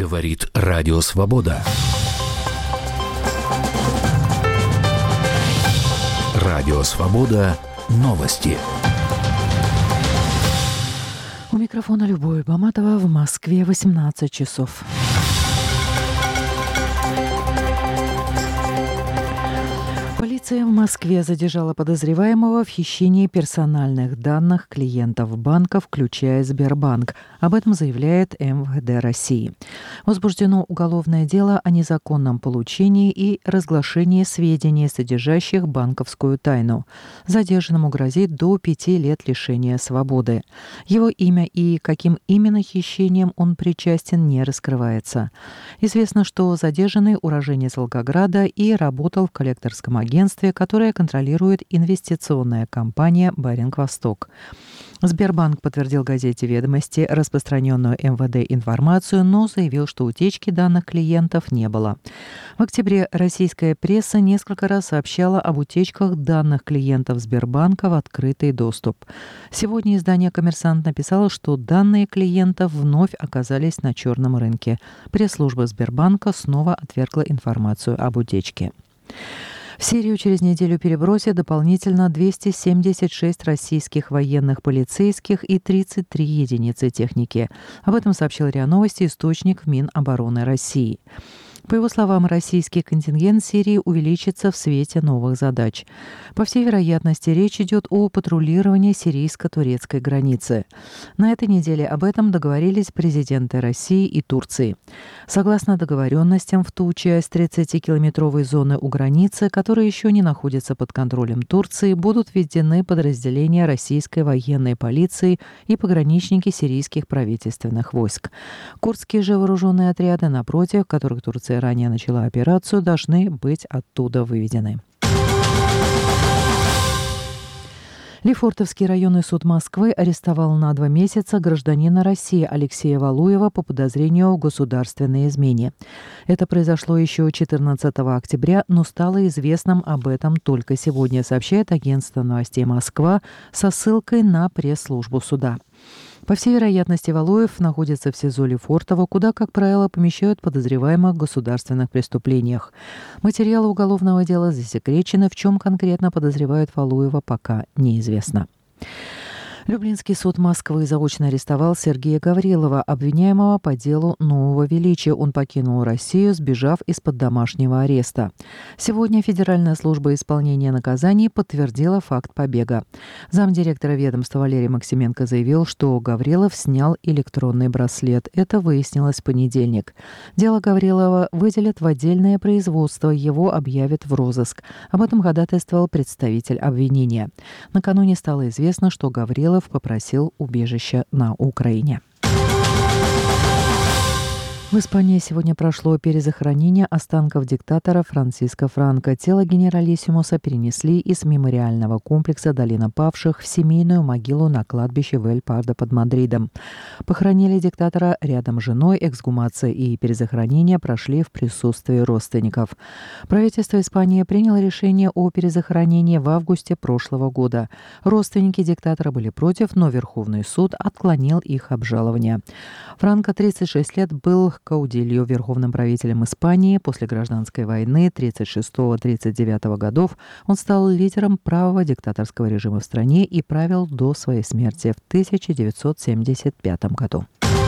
Говорит Радио Свобода. Радио Свобода. Новости. У микрофона Любовь Баматова. В Москве 18 часов. Полиция в Москве задержала подозреваемого в хищении персональных данных клиентов банка, включая Сбербанк. Об этом заявляет МВД России. Возбуждено уголовное дело о незаконном получении и разглашении сведений, содержащих банковскую тайну. Задержанному грозит до 5 лет лишения свободы. Его имя и каким именно хищением он причастен, не раскрывается. Известно, что задержанный уроженец Волгограда и работал в коллекторском агентстве, которое контролирует инвестиционная компания «Баринг-Восток». Сбербанк подтвердил газете «Ведомости» распространенную МВД информацию, но заявил, что утечки данных клиентов не было. В октябре российская пресса несколько раз сообщала об утечках данных клиентов Сбербанка в открытый доступ. Сегодня издание «Коммерсант» написало, что данные клиентов вновь оказались на черном рынке. Пресс-служба Сбербанка снова отвергла информацию об утечке. В Сирию через неделю перебросят дополнительно 276 российских военных полицейских и 33 единицы техники. Об этом сообщил РИА Новости источник в Минобороны России. По его словам, российский контингент Сирии увеличится в свете новых задач. По всей вероятности, речь идет о патрулировании сирийско-турецкой границы. На этой неделе об этом договорились президенты России и Турции. Согласно договоренностям, в ту часть 30-километровой зоны у границы, которая еще не находится под контролем Турции, будут введены подразделения российской военной полиции и пограничники сирийских правительственных войск. Курдские же вооруженные отряды, напротив, которых Турция ранее начала операцию, должны быть оттуда выведены. Лефортовский районный суд Москвы арестовал на 2 месяца гражданина России Алексея Валуева по подозрению в государственной измене. Это произошло еще 14 октября, но стало известным об этом только сегодня, сообщает агентство новостей «Москва» со ссылкой на пресс-службу суда. По всей вероятности, Валуев находится в СИЗО Лефортово, куда, как правило, помещают подозреваемых в государственных преступлениях. Материалы уголовного дела засекречены, в чем конкретно подозревают Валуева, пока неизвестно. Люблинский суд Москвы заочно арестовал Сергея Гаврилова, обвиняемого по делу нового величия. Он покинул Россию, сбежав из-под домашнего ареста. Сегодня Федеральная служба исполнения наказаний подтвердила факт побега. Замдиректора ведомства Валерий Максименко заявил, что Гаврилов снял электронный браслет. Это выяснилось в понедельник. Дело Гаврилова выделят в отдельное производство, его объявят в розыск. Об этом ходатайствовал представитель обвинения. Накануне стало известно, что Гаврилов попросил убежища на Украине. В Испании сегодня прошло перезахоронение останков диктатора Франциско Франко. Тело генералиссимуса перенесли из мемориального комплекса «Долина павших» в семейную могилу на кладбище в Эль-Пардо под Мадридом. Похоронили диктатора рядом с женой. Эксгумация и перезахоронение прошли в присутствии родственников. Правительство Испании приняло решение о перезахоронении в августе прошлого года. Родственники диктатора были против, но Верховный суд отклонил их обжалование. Франко 36 лет был каудилью, верховным правителем Испании. После гражданской войны 1936-1939 годов он стал лидером правого диктаторского режима в стране и правил до своей смерти в 1975 году.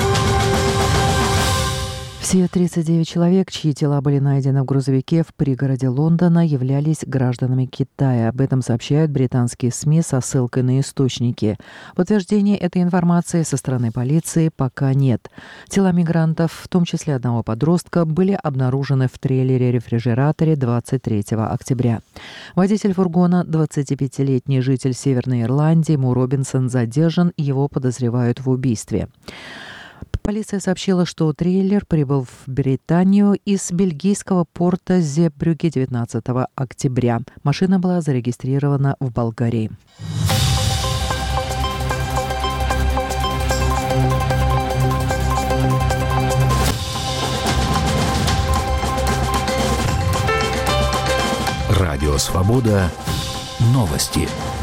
Все 39 человек, чьи тела были найдены в грузовике в пригороде Лондона, являлись гражданами Китая. Об этом сообщают британские СМИ со ссылкой на источники. Подтверждения этой информации со стороны полиции пока нет. Тела мигрантов, в том числе одного подростка, были обнаружены в трейлере-рефрижераторе 23 октября. Водитель фургона, 25-летний житель Северной Ирландии Мо Робинсон, задержан, его подозревают в убийстве. Полиция сообщила, что трейлер прибыл в Британию из бельгийского порта Зебрюге 19 октября. Машина была зарегистрирована в Болгарии. Радио Свобода. Новости.